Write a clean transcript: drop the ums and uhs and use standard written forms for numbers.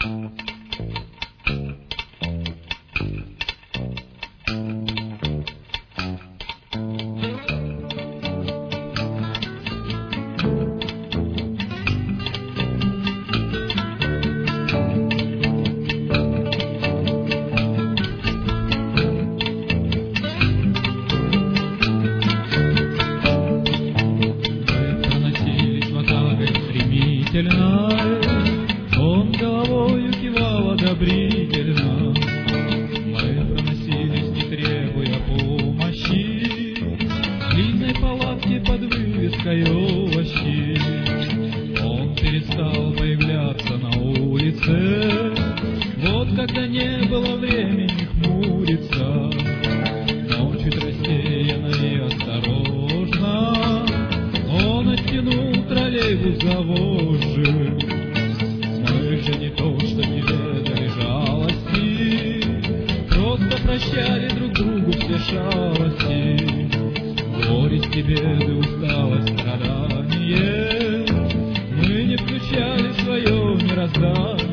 Он головою кивал одобрительно. Мы проносились, не требуя помощи, в длинной палатке под вывеской овощи. Он перестал появляться на улице, вот когда не было времени хмуриться. Но чуть рассеянно и осторожно он оттянул троллейбус за вожжи. Мы же не то, что не ведали жалости, просто прощали друг другу все шалости. Горести, беды, усталость, страдание мы не включали в свое мироздание.